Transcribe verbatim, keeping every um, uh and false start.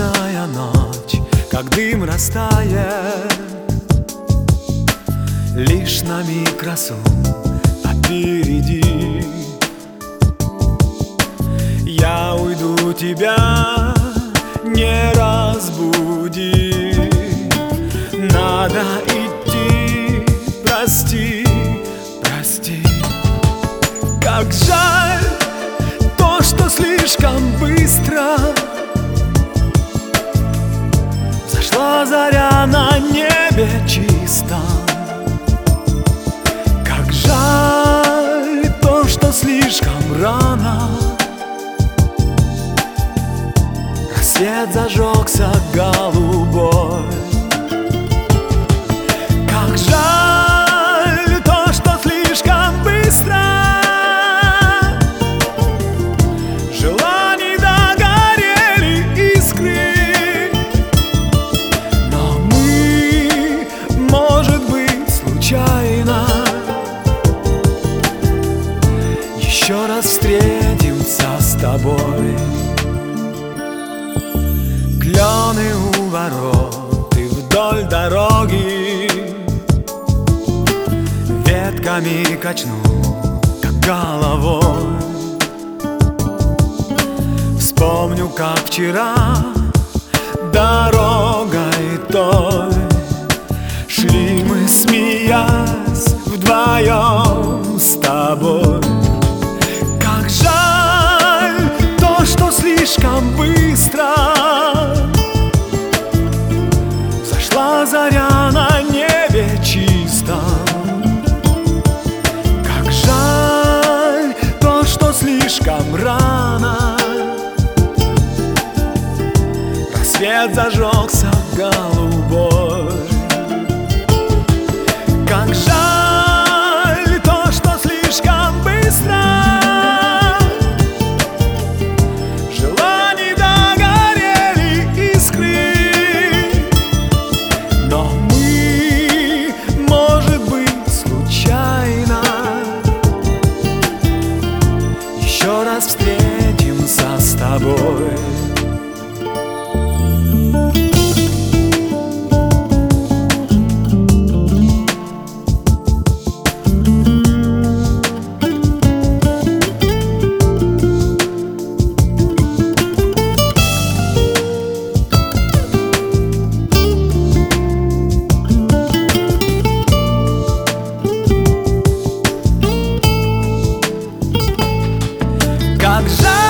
Ясная ночь, как дым растает, лишь на миг красу попереди. Я уйду, тебя не разбуди. Надо идти, прости, прости. Как жаль то, что слишком быстро взошла заря на небе чистом. Как жаль то, что слишком рано рассвет зажегся голубой. Как жаль то, что слишком быстро желаний догорели искры. Но мы, может быть, случайно еще раз встретимся с тобой. Клены у ворот и вдоль дороги ветками качну, как головой. Вспомню, как вчера дорогой той шли мы, смеясь, вдвоем с тобой. Как жаль то, что слишком быстро взошла заря на небе чистом. Как жаль то, что слишком рано рассвет зажегся голубой. Как жаль то, что слишком быстро желаний догорели искры. Но мы, может быть, случайно еще раз встретимся с тобой. Как жаль